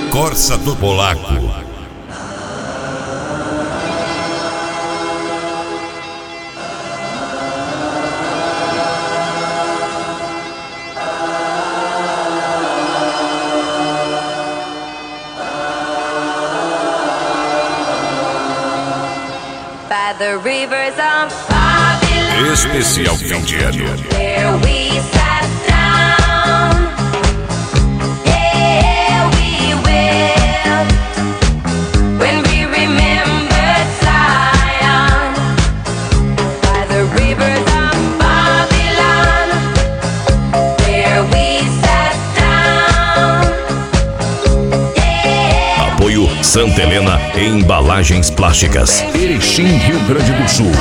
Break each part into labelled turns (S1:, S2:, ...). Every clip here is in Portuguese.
S1: Corsa do Polaco.
S2: By the rivers of Babylon,
S1: Especial fim de ano.
S2: there we sat down. Yeah, we will. When we remembered Zion. By the rivers of Babylon, there we sat down. Yeah.
S3: Apoio Santa Helena Embalagens Plásticas, Erechim, Rio Grande do Sul.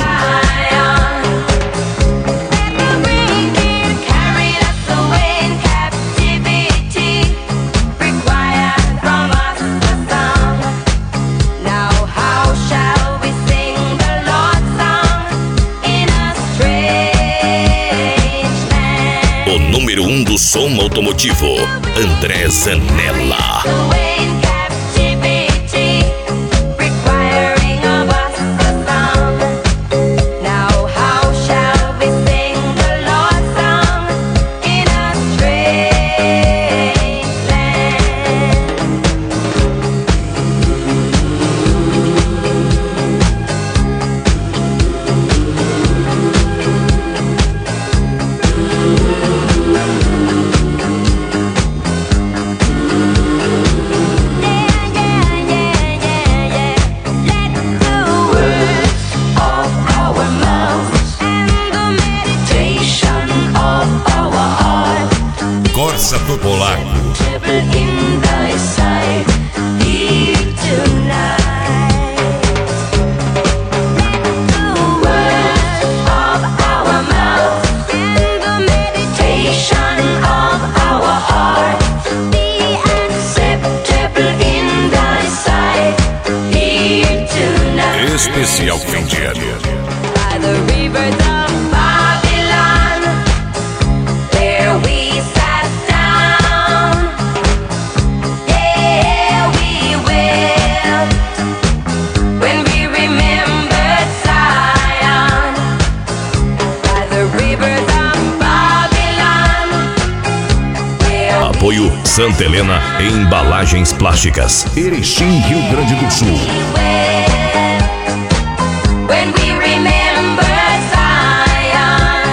S3: O número 1 do som automotivo, André Zanella.
S1: Corsa do Polaco.
S2: In thy sight, here tonight. The words of our mouth and the meditation of our heart be acceptable in thy sight, here tonight.
S1: Especial fim de ano.
S2: By the rivers of Babylon, there we sat down. Yeah, we will. When we remembered Zion. By the rivers of Babylon, there
S3: Apoio Santa Helena Embalagens Plásticas, Erechim, Rio Grande do Sul.
S2: we will. When we remember Zion.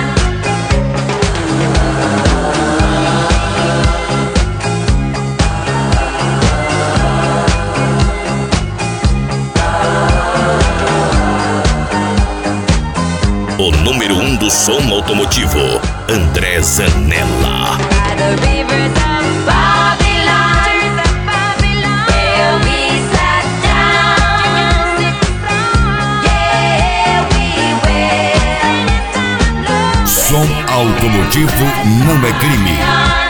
S3: O número 1 do som automotivo, André Zanella.
S2: By the rivers of Babylon, where we sat down. Yeah, we will.
S1: Som automotivo não é crime.